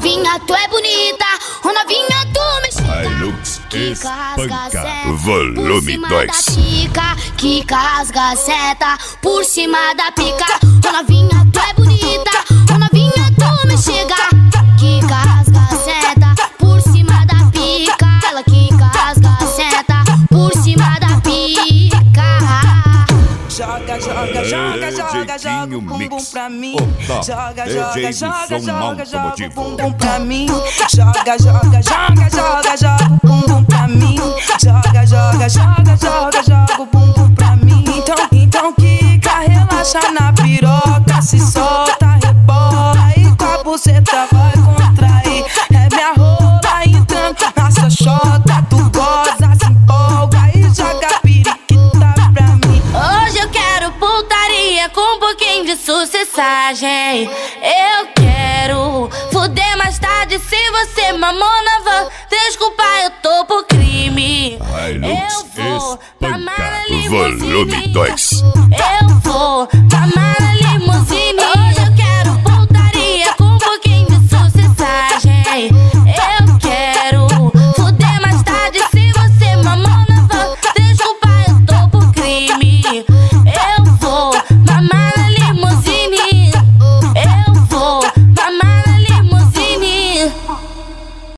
novinha, tu é bonita. Ô novinha, tu me chega. Hilux Espancado Volume 2. Que casga seta por cima da pica. Ô novinha, tu é bonita. Ô novinha, tu me chega. Que casga seta por cima da pica. Ela que casga seta por cima da pica. Joga, joga, joga, joga, joga o bumbum pra mim. Joga, joga, joga, joga, joga o bumbum pra mim. Joga, joga, joga, joga, joga o bumbum pra mim. Joga, joga, joga, joga, joga o bumbum pra mim. Então quica, relaxa na piroca, se solta, rebola e com a buceta vai contrair. É minha rola entrando na sua chota, tu goza, se empolga e joga periquita pra mim. Hoje eu quero putaria com um pouquinho de sucessagem. Eu quero fuder mais tarde se você mamona van. Desculpa, eu tô por crime. Hilux Eu vou Espancado Volume 2. Eu vou mamar na limusine. Hoje eu quero putaria com um pouquinho de sucessagem. Eu quero fuder mais tarde se você mamona van. Desculpa, eu tô por crime. Eu